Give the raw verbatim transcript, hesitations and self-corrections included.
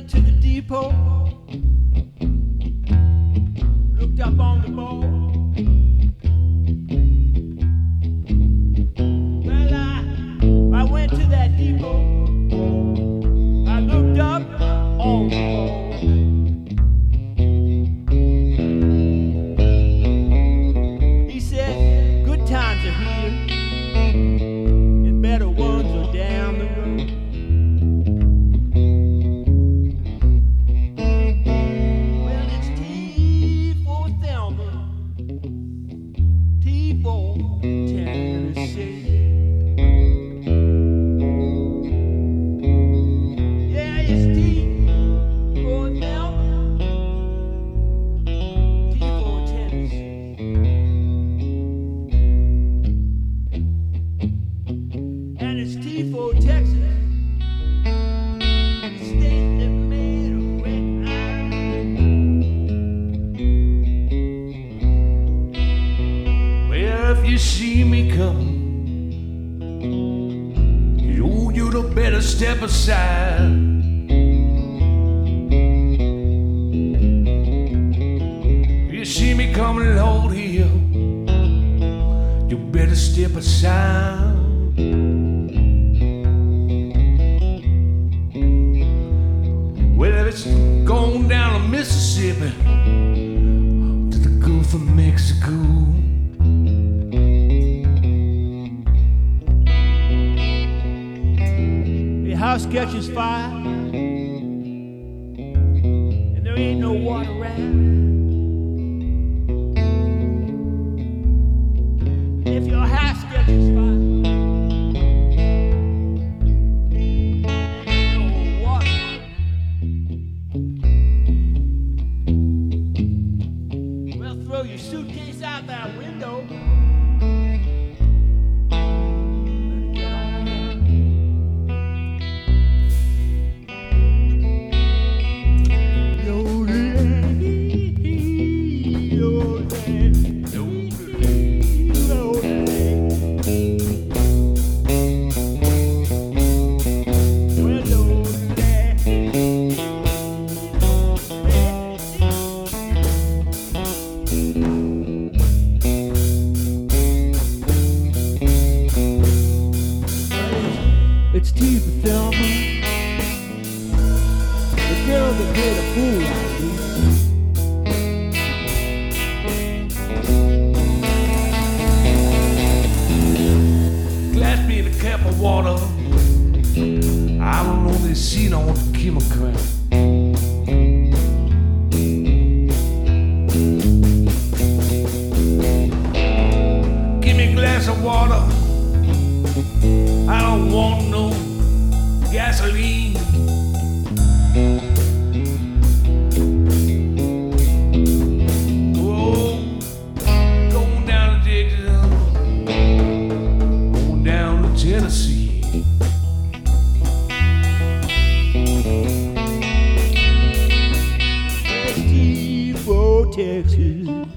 went to the depot, looked up on the board. Well, I, I went to that depot, I looked up on the board. He said, good times are here, and better ones are down the road. Well, it's T for Thelma, T for Tennessee. Yeah, it's T for Thelma, T for Tennessee. And it's T for Texas, the state that made a wet eye. Well, if you see me coming, you you'd better step aside. If you see me coming, Lord Hill, you better step aside. Well, if it's going down to Mississippi to the Gulf of Mexico, The house catches fire, and there ain't no water around. If your house catches fire, there ain't no water around. Well, throw your suitcase out that window. Better get on down. It's T for Thelma, the girl that made a fool out of me. glass me a cup of water. I don't know this scene on the chemical. Give me a glass of water. I don't want no gasoline. Oh, going down to Texas, going down to Tennessee. It's T for Texas,